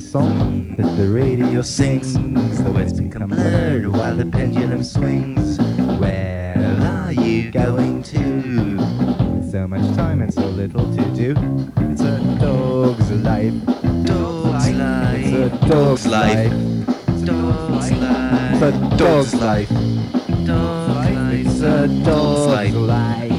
song that the radio sings. The words become blurred while the pendulum swings. Where are you going to? With so much time and so little to do. It's a dog's life. Dog's life. It's a dog's life. Dog's life. It's a dog's life. Dog's life. It's a dog's life.